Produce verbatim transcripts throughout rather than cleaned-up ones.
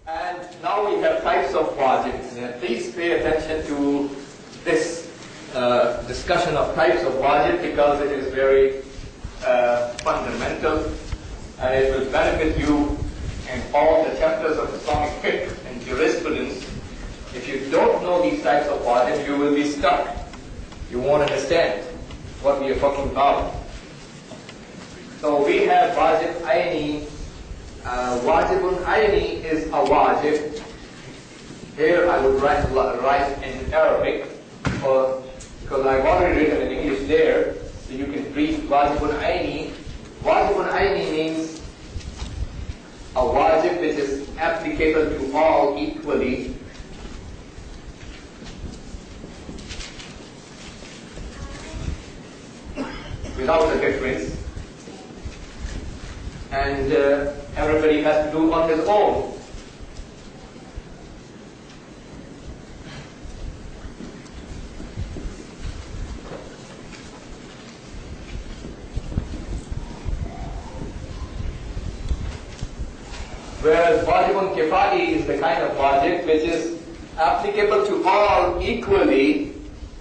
And now we have types of wajib. Please pay attention to this uh, discussion of types of wajib because it is very uh, fundamental and it will benefit you in all the chapters of Islamic fiqh and jurisprudence. If you don't know these types of wajib, you will be stuck. You won't understand what we are talking about. So we have wajib ayni. Uh, wajibun ayni is a wajib. Here I would write, write in Arabic, or, because I've already written in English there, so you can read wajibun ayni. Wajibun ayni means a wajib which is applicable to all equally. Without a difference. And uh, everybody has to do on his own. Whereas wajibun kifai is the kind of wajib which is applicable to all equally,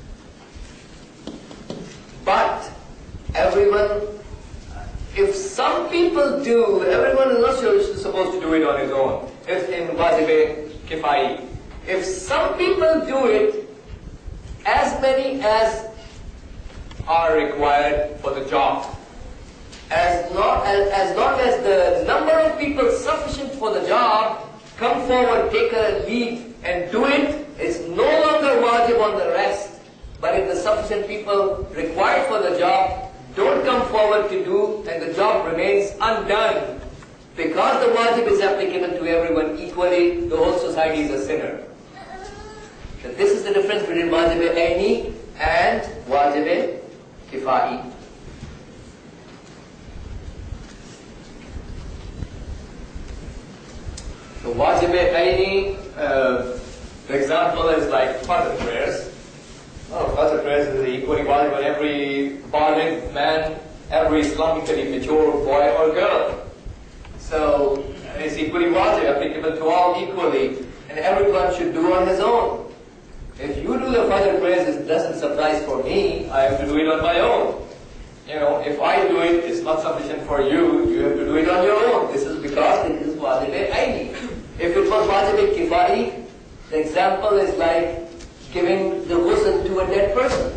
but everyone, if some people do, everyone is not sure supposed to do it on his own. If in wajib kifai, if some people do it, as many as are required for the job, as long as, as long as the number of people sufficient for the job come forward, take a lead and do it, it's no longer wajib on the rest. But if the sufficient people required for the job don't come forward to do, and the job remains undone, because the wajib is applicable to everyone equally, the whole society is a sinner. So this is the difference between wajib ayni and wajib kifai. So wajib ayni, uh, the example is like Fajr prayers. Oh, Fajr prayers is equally wajib on every baligh man, every Islamically mature boy or girl. So it's equally wajib, applicable to all equally, and everyone should do on his own. If you do the Fajr prayers, it doesn't suffice for me, I have to do it on my own. You know, if I do it, it's not sufficient for you, you have to do it on your own. This is because it is wajib ayni. If it was wajib kifai, the example is like giving the ghusl to a dead person.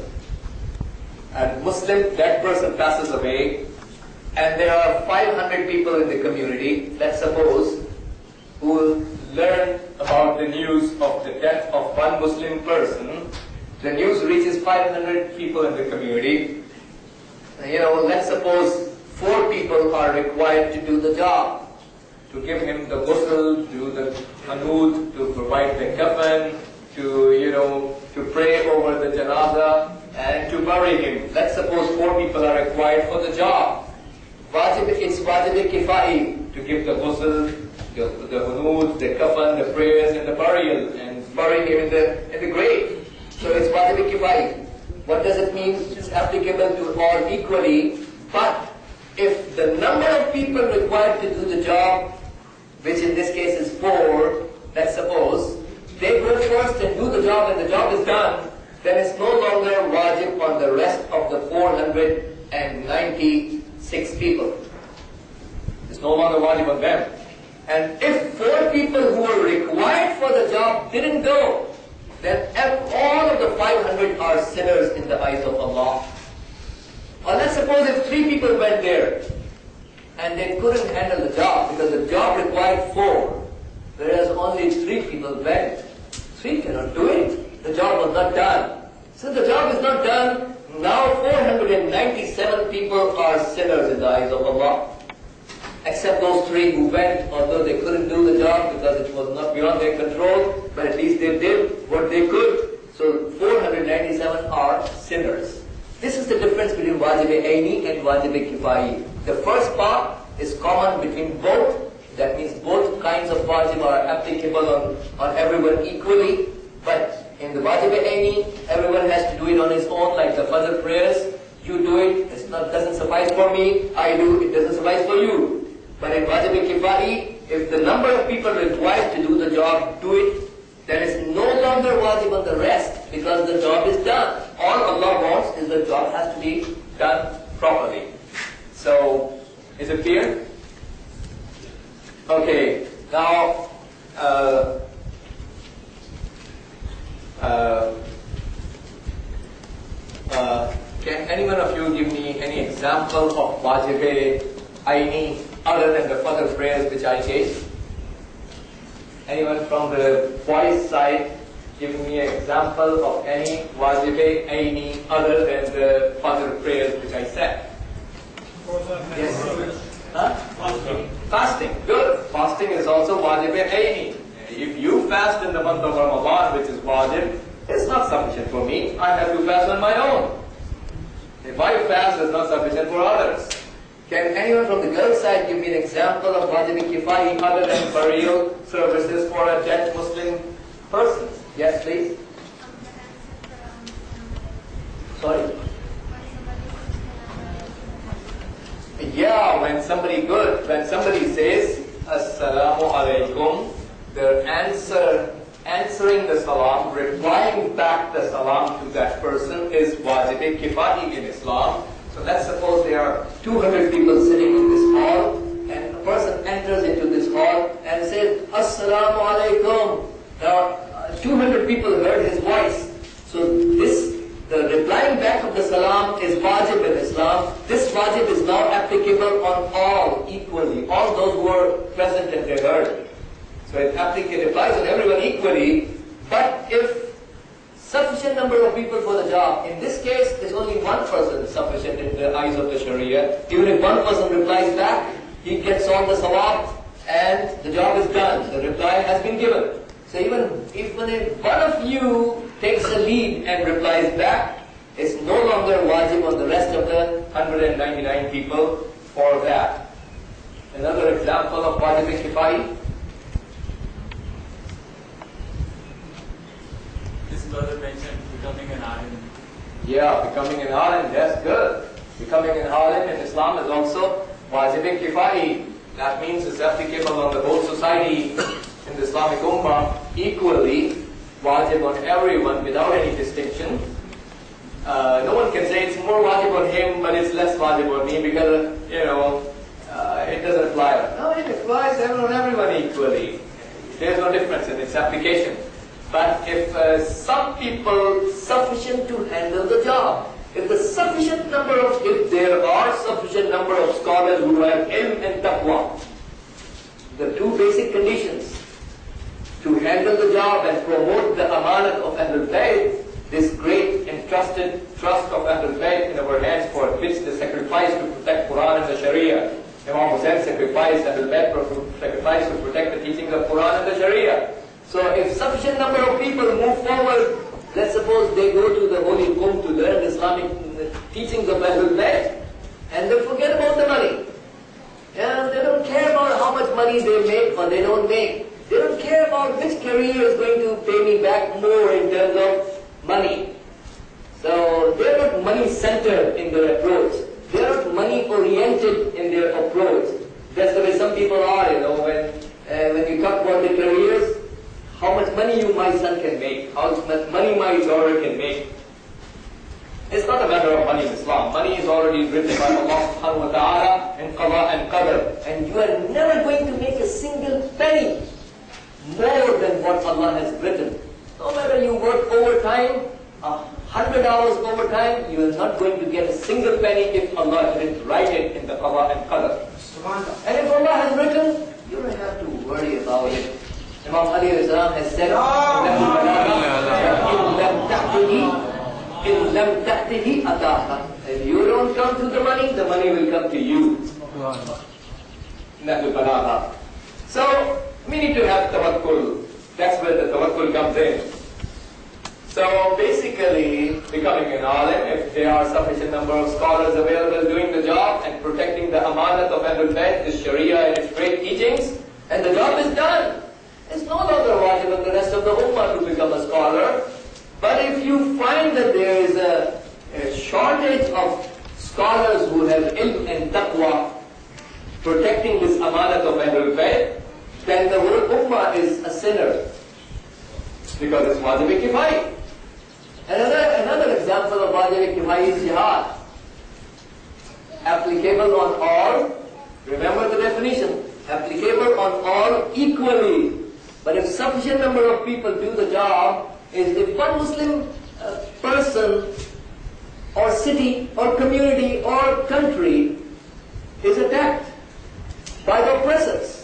A Muslim dead person passes away, and there are five hundred people in the community, let's suppose, who learn about the news of the death of one Muslim person. The news reaches five hundred people in the community. You know, let's suppose four people are required to do the job. To give him the ghusl, to do the qanood, to provide the kafan, to, you know, to pray over the janazah, and to bury him. Let's suppose four people are required for the job. Wajib, it's wajib kifai, to give the ghusl, the, the qanood, the kafan, the prayers, and the burial, and bury him in the, in the grave. So it's wajib kifai. What does it mean? It's applicable to all equally, but if the number of people required to do the job, which in this case is four, let's suppose, they go first and do the job and the job is done, then it's no longer wajib on the rest of the four hundred ninety-six people. It's no longer wajib on them. And if four people who were required for the job didn't go, then all of the five hundred are sinners in the eyes of Allah. Or let's suppose if three people went there and they couldn't handle the job because the job required four, whereas only three people went. Three cannot do it. The job was not done. Since the job is not done, now four hundred ninety-seven people are sinners in the eyes of Allah. Except those three who went, although they couldn't do the job because it was not beyond their control, but at least they did what they could. So four hundred ninety-seven are sinners. This is the difference between wajib ayni and wajib kifai. The first part is common between both. That means both kinds of wajib are applicable on, on everyone equally. But in the wajib ayni, everyone has to do it on his own, like the Fajr prayers. You do it, it doesn't suffice for me, I do, it doesn't suffice for you. But in wajib kifai, if the number of people required to do the job do it, then it's no longer wajib on the rest because the job is done. All Allah wants is the job has to be done properly. So, is it clear? Okay, now, uh, uh, uh, can any one of you give me any example of wajib aini other than the further prayers which I gave? Anyone from the boys side give me an example of any wajib aini other than the further prayers which I said? Yes. Huh? Fasting. Fasting. Good. Fasting is also wajib aini. If you fast in the month of Ramadan, which is wajib, it's not sufficient for me. I have to fast on my own. If I fast, it's not sufficient for others. Can anyone from the girls' side give me an example of wajib kifayi other than burial services for a dead Muslim person? Yes, please. Sorry. Yeah, when somebody good, when somebody says Assalamu alaikum, the answer, answering the salam, replying back the salam to that person is wajib kifayi in Islam. So let's suppose there are two hundred people sitting in this hall, and a person enters into this hall and says Assalamu alaikum. Now uh, two hundred people heard his voice. So this, the replying back of the salam is wajib in Islam. This wajib is now applicable on all equally, all those who were present and they heard. So it applies on everyone equally, but if sufficient number of people for the job, in this case, there's only one person sufficient in the eyes of the Sharia. Even if one person replies back, he gets all the sawab and the job is done. The reply has been given. So even, even if one of you takes the lead and replies back, it's no longer wajib on the rest of the one hundred ninety-nine people for that. Another example of wajib kifayi. Brother mentioned becoming an alim. Yeah, becoming an alim, that's good. Becoming an alim in Islam is also wajib kifayi. That means it's applicable on the whole society in the Islamic Ummah equally, wajib on everyone without any distinction. Uh, no one can say it's more wajib on him, but it's less wajib on me because, you know, uh, it doesn't apply. No, it applies on everyone equally. There's no difference in its application. But if uh, some people sufficient to handle the job, if the sufficient number of, if there are sufficient number of scholars who have ilm and taqwa, the two basic conditions to handle the job and promote the amanat of Ahlul Bayt, this great entrusted trust of Ahlul Bayt in our hands for which the sacrifice to protect Quran and the Sharia. Imam Hussain sacrificed, Ahlul Bayt sacrificed to protect the teachings of Quran and the Sharia. So if sufficient number of people move forward, let's suppose they go to the Holy Qum to learn Islamic teachings of Ahlul Bayt, and they forget about the money. And they don't care about how much money they make or they don't make. They don't care about which career is going to pay me back more in terms of money. So they're not money-centered in their approach. They're not money-oriented in their approach. That's the way some people are, you know, when, uh, when you talk about the careers, how much money you, my son, can make, how much money my daughter can make. It's not a matter of money in Islam. Money is already written by Allah subhanahu wa ta'ala in qada and qadr. And you are never going to make a single penny more than what Allah has written. No matter you work overtime, a hundred hours overtime, you are not going to get a single penny if Allah didn't write it in the qada and qadr. And if Allah has written, you don't have to worry about it. Imam Ali has said, if you don't come to the money, the money will come to you. So, we need to have tawakkul. That's where the tawakkul comes in. So, basically, becoming an alim, if there are sufficient number of scholars available doing the job and protecting the amanat of Ahlul Bayt, the Sharia and its great teachings, and the job is done. It's no longer wajib on the rest of the ummah to become a scholar. But if you find that there is a, a shortage of scholars who have ilm and taqwa protecting this amanat of Ahlul Bayt, then the whole ummah is a sinner. Because it's wajib kifai. Another, another example of wajib kifai is jihad. Applicable on all, remember the definition, applicable on all equally. But if sufficient number of people do the job, is if one Muslim uh, person or city or community or country is attacked by the oppressors.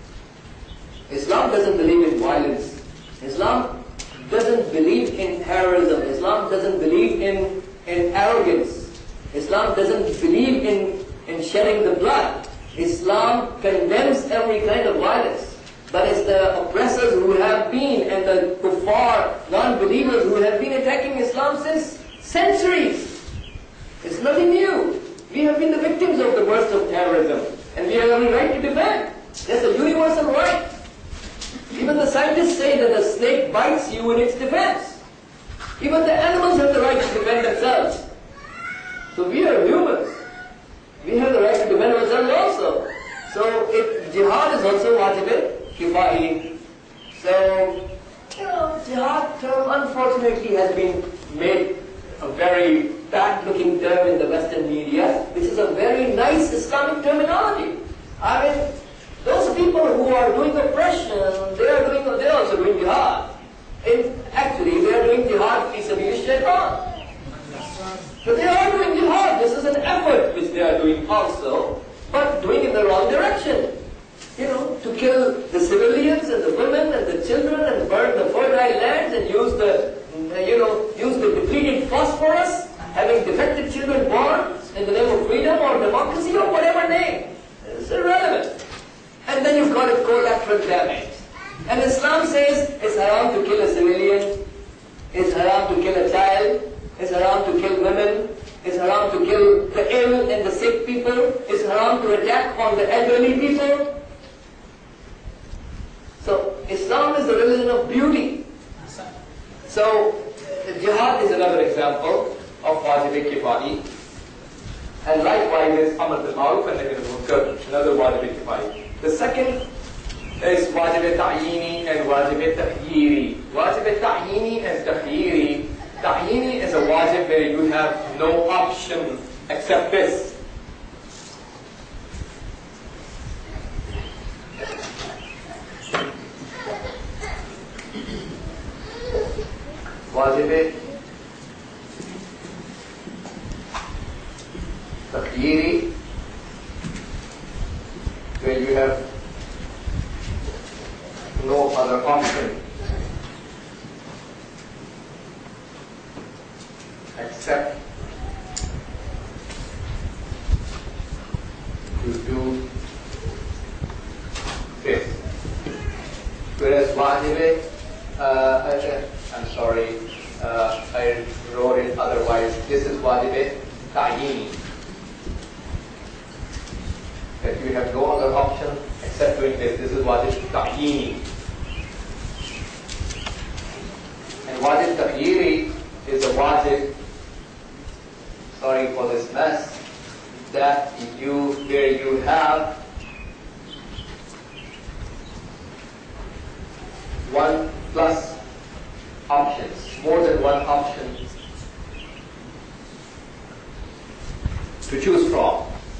Islam doesn't believe in violence. Islam doesn't believe in terrorism. Islam doesn't believe in, in arrogance. Islam doesn't believe in, in shedding the blood. Islam condemns every kind of violence. But it's the oppressors who have been, and the kuffar, non-believers who have been attacking Islam since centuries. It's nothing new. We have been the victims of the worst of terrorism, and we have every right to defend. That's a universal right. Even the scientists say that the snake bites you in its defense. Even the animals have the right to defend themselves. So we are humans. We have the right to defend ourselves also. So if jihad is also wajib kifai. So, you know, jihad term unfortunately has been made a very bad-looking term in the Western media, which is a very nice Islamic terminology. I mean, those people who are doing oppression, they are doing, they are also doing jihad. In, actually, they are doing jihad fi sabil shaitan. So they are doing jihad. This is an effort which they are doing also, but doing in the wrong direction. You know, to kill the civilians and the women and the children and burn the fertile lands and use the, you know, use the depleted phosphorus, having defective children born in the name of freedom or democracy or whatever name. It's irrelevant. And then you've got a collateral damage. And Islam says it's haram to kill a civilian, it's haram to kill a child, it's haram to kill women, it's haram to kill the ill and the sick people, it's haram to attack on the elderly people. So Islam is the religion of beauty. So jihad is another example of wajib kifai. And likewise is amr bil ma'ruf and nahy anil munkar, another wajib kifai. The second is wajib ta'yini and wajib takhyiri. Wajib ta'yini and takhyiri. Ta'yini is a wajib where you have no option except this. Wajib takhyiri, where you have no other option except to do this. Whereas wajib, uh, I'm sorry, uh, I wrote it otherwise. This is wajib ta'yini, that you have no other option except doing this. This is wajib ta'yini. And wajib takhyiri is a wajib, sorry for this mess, that you, where you have one plus options, more than one option to choose from.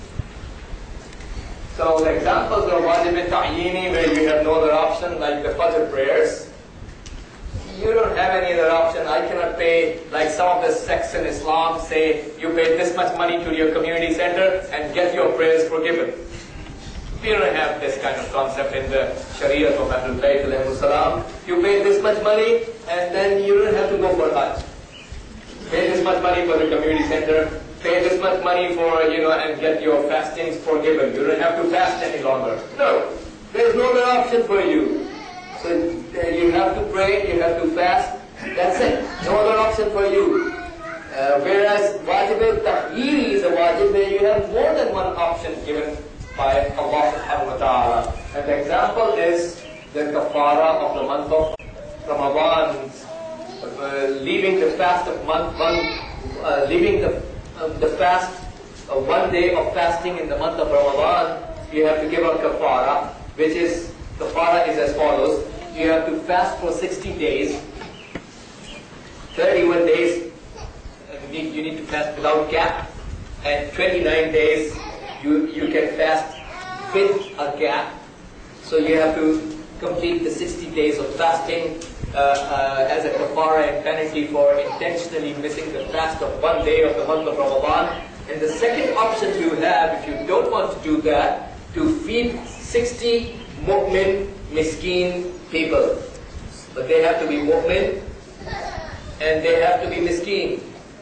So the examples of wajib ta'yini, where you have no other option, like the Fajr prayers. You don't have any other option. I cannot pay, like some of the sects in Islam say, you pay this much money to your community center and get your prayers forgiven. We don't have this kind of concept in the Sharia of Ahlul Bayt alayhimus salam. You pay this much money and then you don't have to go for Hajj. Pay this much money for the community center, pay this much money for, you know, and get your fastings forgiven. You don't have to fast any longer. No, there's no other option for you. So uh, you have to pray, you have to fast, that's it. No other option for you. Uh, whereas wajib takhyiri is a wajib where you have more than one option given by Allah subhanahu wa ta'ala. And the example is the kafara of the month of Ramadan, uh, leaving the fast of month one, uh, leaving the, uh, the fast, uh, one day of fasting in the month of Ramadan, you have to give a kafara, which is kafara is as follows. You have to fast for sixty days. thirty-one days you need, you need to fast without gap. And twenty-nine days you, you can fast with a gap. So you have to complete the sixty days of fasting uh, uh, as a kafara and penalty for intentionally missing the fast of one day of the month of Ramadan. And the second option you have, if you don't want to do that, to feed sixty mu'min, miskin people. But they have to be mu'min and they have to be miskin.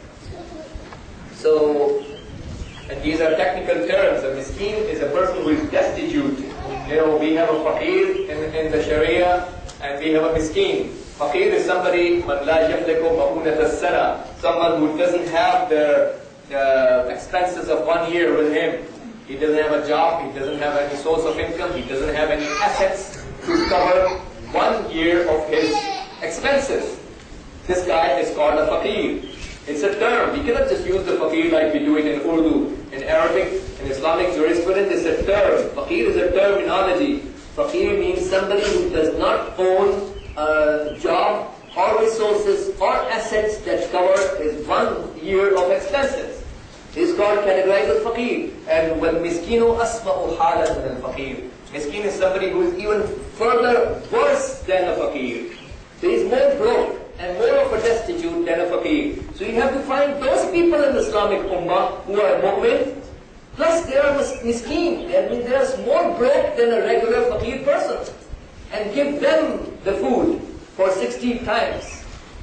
So, and these are technical terms. A miskin is a person who is destitute. You know, we have a faqir in, in the Sharia, and we have a miskin. Faqir is somebody, man la yamliku ma'unat as-sana, someone who doesn't have the uh, expenses of one year with him. He doesn't have a job, he doesn't have any source of income, he doesn't have any assets to cover one year of his expenses. This guy is called a faqir. It's a term. We cannot just use the faqir like we do it in Urdu. In Arabic, in Islamic jurisprudence, it's a term. Faqir is a terminology. Faqir means somebody who does not own a job or resources or assets that cover his one year of expenses. He's called categorized as faqir. And when miskinu asma'u halan min al-faqir. Miskin is somebody who is even further worse than a faqir. So he's more broke and more of a destitute than a faqir. So you have to find those people in the Islamic Ummah who are mu'min, plus they are miskin. That means they are more broke than a regular faqir person. And give them the food for sixty times.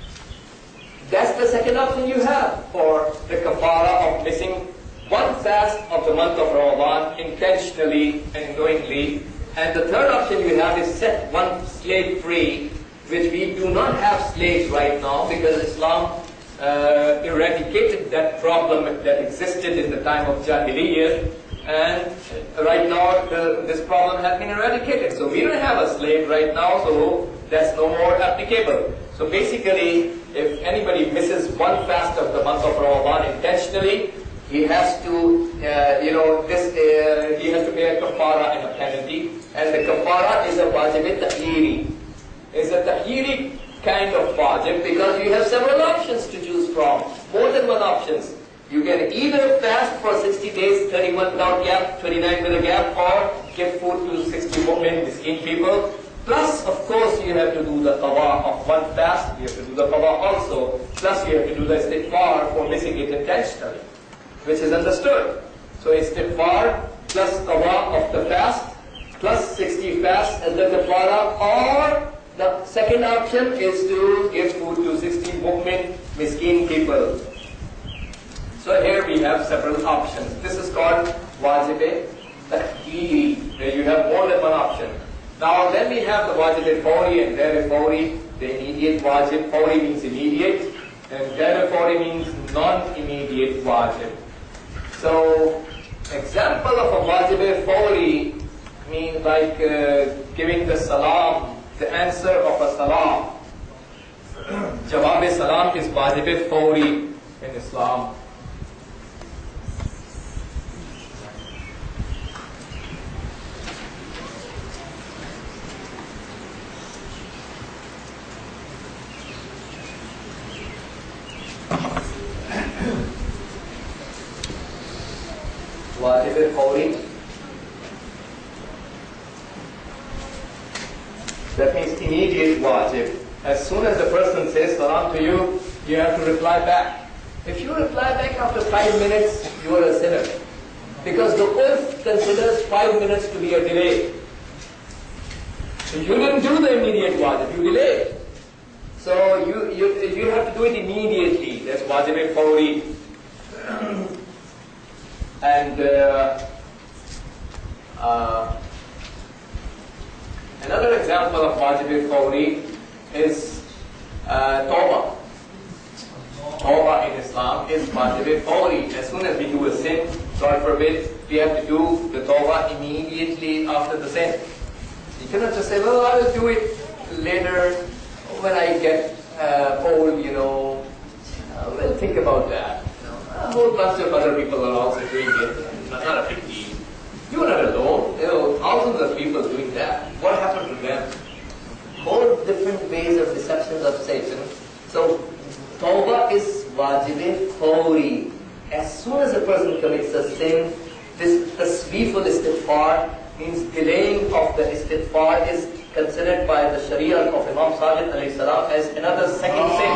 That's the second option you have for the kafara of missing one fast of the month of Ramadan intentionally and knowingly. And the third option you have is set one slave free, which we do not have slaves right now because Islam uh, eradicated that problem that existed in the time of Jahiliyyah. And right now the, this problem has been eradicated. So we don't have a slave right now, so that's no more applicable. So basically, if anybody misses one fast of the month of Ramadan intentionally, he has to, uh, you know, this uh, he has to pay a kafara and a penalty. And the kafara is a wajib tahiri. It's a tahiri kind of wajib because you have several options to choose from. More than one options. You can either fast for sixty days, thirty-one without gap, twenty-nine with a gap, or give food to sixty women, miskin people. Plus, of course, you have to do the qada of one fast. You have to do the qada also. Plus, you have to do the istighfar for missing it intentionally, which is understood. So, istighfar plus qada of the fast, plus sixty fasts as the kafara, or the second option is to give food to sixty mu'min, miskin people. So here we have several options. This is called wajib tahiri, where you have more than one option. Now then we have the wajib fawri and ghair fawri, the immediate wajib. Fawri means immediate, and ghair fawri means non-immediate wajib. So, example of a wajib fawri means like uh, giving the salam, the answer of a salam. Jawab salam is wajib fawri in Islam. Wajib fawri. That means immediate wajib. As soon as the person says salam to you, you have to reply back. If you reply back after five minutes, you are a sinner. Because the oath considers five minutes to be a delay. So you didn't do the immediate wajib, you delayed. So you, you, you have to do it immediately. That's wajib fawri. And uh, uh, another example of wajib fawri is uh, tawbah. Tawbah in Islam is wajib fawri. As soon as we do a sin, God forbid, we have to do the tawbah immediately after the sin. You cannot just say, well, I will do it later when I get uh, old, you know. Uh, we'll think about that. A whole bunch of other people are also doing it. Not, not a big deal. You are not alone. There are thousands of people doing that. What happened commits a sin, this tasweef al-istighfar means delaying of the istighfar is considered by the Sharia of Imam Sadiq alayhi salam as another second sin.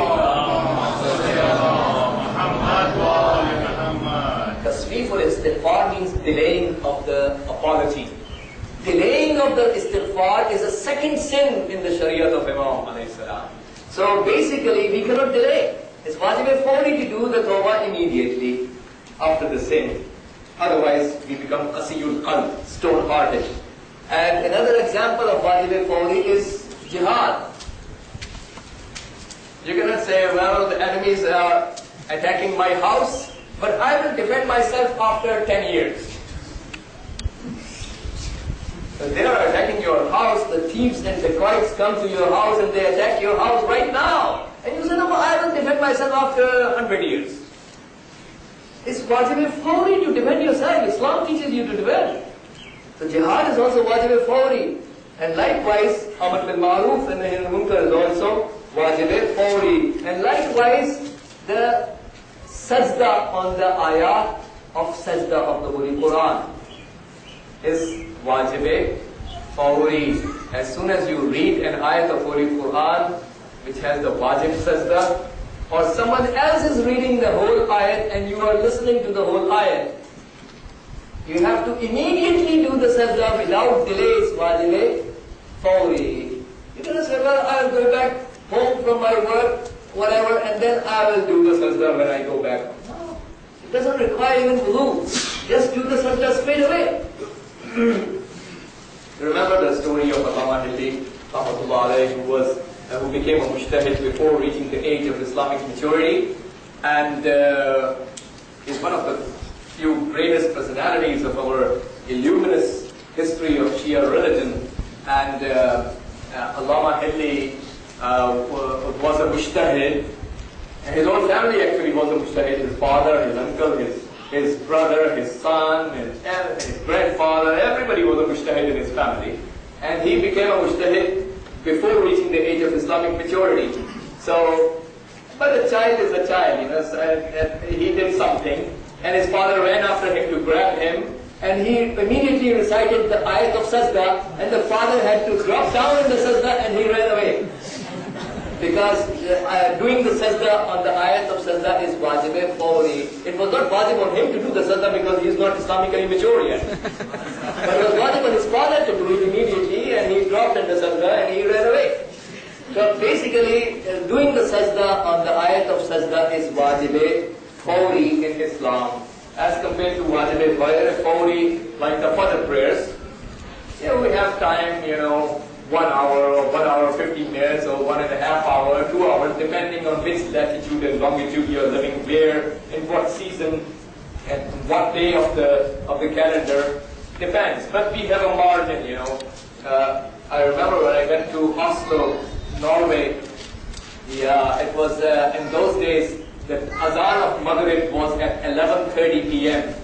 Tasweef al-istighfar means delaying of the apology. Delaying of the istighfar is a second sin in the Sharia of Imam alayhi salam. So basically we cannot delay. It's wajib fawri to do the tawbah immediately after the sin. Otherwise we become asiyul qalb, stone-hearted. And another example of wajib fawri is jihad. You cannot say, well, the enemies are attacking my house, but I will defend myself after ten years. If they are attacking your house, the thieves and dacoits come to your house and they attack your house right now. And you say, no, I will defend myself after one hundred years. It's wajib fawri to defend yourself. Islam teaches you to defend. So jihad is also wajib fawri. And likewise, amr bil ma'ruf and nahy anil munkar is also wajib fawri. And likewise, the sajda on the ayat of sajda of the Holy Quran is wajib fawri. As soon as you read an ayat of Holy Quran which has the wajib sajda, or someone else is reading the whole ayat and you are listening to the whole ayat, you have to immediately do the sajda without delays, wajib fawri. You cannot say, well, I will go back home from my work, whatever, and then I will do the sajda when I go back. No, it doesn't require even wudu. Just do the sajda straight away. Remember the story of Allama Hilli, who was uh, who became a mujtahid before reaching the age of Islamic maturity, and uh, is one of the few greatest personalities of our illuminous history of Shia religion. And uh, uh, Allama Hilli uh, was a mujtahid, and his whole family actually was a mujtahid. His father, his uncle, his his brother, his son, his, his grandfather, everybody was a mujtahid in his family. And he became a mujtahid before reaching the age of Islamic maturity. So, but a child is a child, you know, so, uh, he did something, and his father ran after him to grab him, and he immediately recited the ayat of sajda, and the father had to drop down in the sajda, and he ran away. Because uh, doing the sajda on the ayat of sajda is wajib fawri. It was not wajib on him to do the sajda because he is not Islamically mature yet. But it was wajib on his father to do it immediately, and he dropped in the sajda and he ran away. So basically, uh, doing the sajda on the ayat of sajda is wajib fawri in Islam. As compared to wajib fawri, like the fajr prayers, you know, we have time, you know, one hour or one hour fifteen minutes or one and a half hour, two hours, depending on which latitude and longitude you are living, where, in what season, and what day of the of the calendar, depends. But we have a margin, you know. Uh, I remember when I went to Oslo, Norway. Yeah, it was uh, in those days the azan of Maghrib was at eleven thirty p m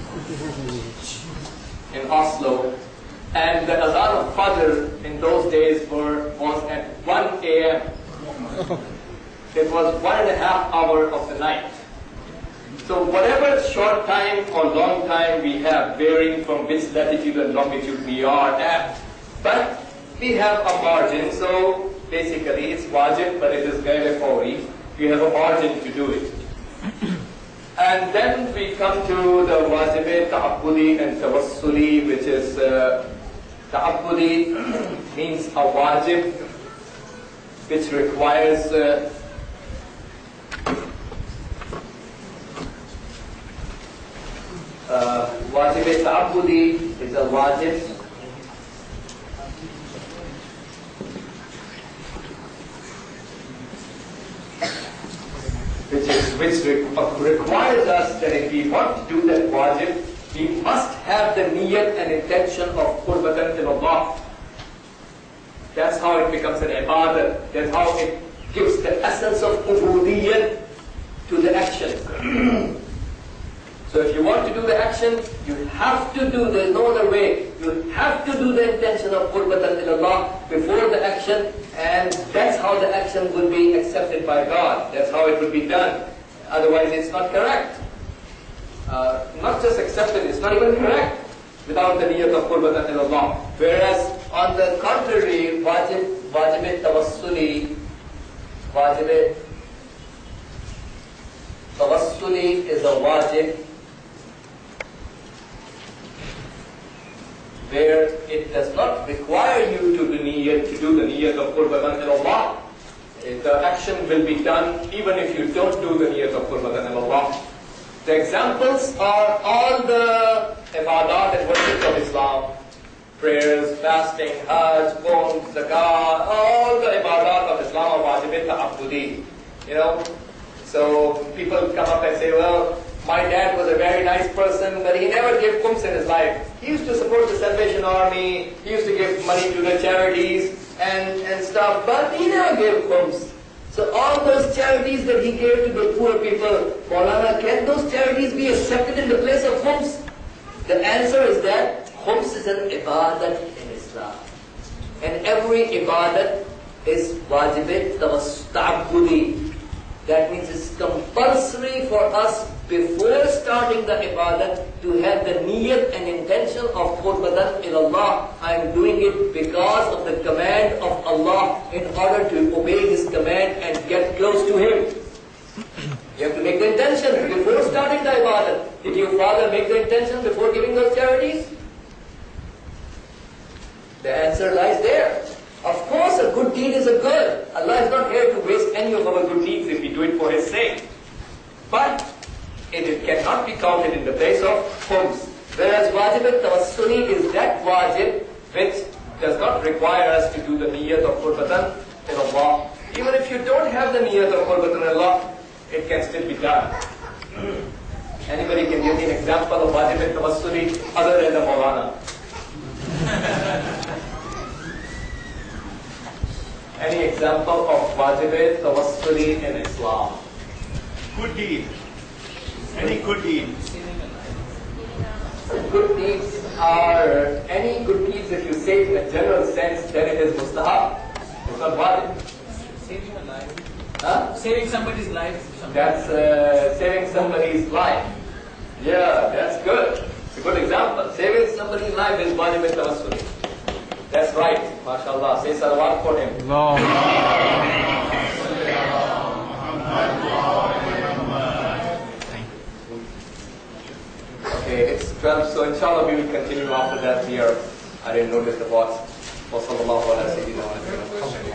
in Oslo. And the azan of Fajr in those days were, was at one a m It was one and a half hour of the night. So whatever short time or long time we have, varying from which latitude and longitude we are at, but we have a margin, so basically it's wajib, but it is ghair fawri. We have a margin to do it. And then we come to the wajib ta'abbudi and tawassuli, which is uh, ta'abbudi means a wajib which requires uh, uh, wajib ta'abbudi is a wajib which is which re requires us that if we want to do that wajib, we must have the niyyat and intention of qurbatan ila Allah. That's how it becomes an ibadah. That's how it gives the essence of ubudiyyah to the action. So if you want to do the action, you have to do, there's no other way. You have to do the intention of qurbatan ila Allah before the action, and that's how the action will be accepted by God. That's how it will be done. Otherwise it's not correct. uh, not just accepted, it's not even correct without the niyat of qurbatan ila Allah. Whereas on the contrary, wajib, wajib tawassuli, wajib tawassuli is a wajib where it does not require you to do niyat, to do the niyat of qurbatan ila Allah. The action will be done even if you don't do the niyat of qurbatan ila Allah. The examples are all the ibadat and worship of Islam. Prayers, fasting, hajj, qum, zakah, all the ibadat of Islam are wajib ta'abbudi. You know, so people come up and say, well, my dad was a very nice person, but he never gave qums in his life. He used to support the Salvation Army, he used to give money to the charities and, and stuff, but he never gave qums. So all those charities that he gave to the poor people, Maulana, can those charities be accepted in the place of khums? The answer is that khums is an ibadat in Islam. And every ibadat is wajib ta'abbudi. That means it's compulsory for us before starting the ibadat to have the niyat and intention of qurbatan ilallah. I am doing it because of the command of Allah in order to obey His command and get close to Him. You have to make the intention before starting the ibadat. Did your father make the intention before giving those charities? The answer lies there. Of course, a good deed is a good. Allah is not here to waste any of our good deeds if we do it for His sake. But it, it cannot be counted in the place of khums. Whereas wajib tawassuli is that wajib which does not require us to do the niyat of qurbatan ilallah. Even if you don't have the niyat of qurbatan ilallah, it can still be done. Anybody can give me an example of wajib tawassuli other than the Maulana? Any example of wajib tawassuli in Islam? Good deed. Any good deed. Good deeds are any good deeds if you say it in a general sense, then it is mustahab. It's not wajib. Saving a life. Huh? Saving somebody's life. That's uh, saving somebody's life. Yeah, that's good. It's a good example. Saving somebody's life is wajib tawassuli. That's right. MashaAllah. Say salawat for him. No. Okay, it's twelve, so inshallah we will continue after that here. I didn't notice the watch. وصلى الله على سيدنا محمد.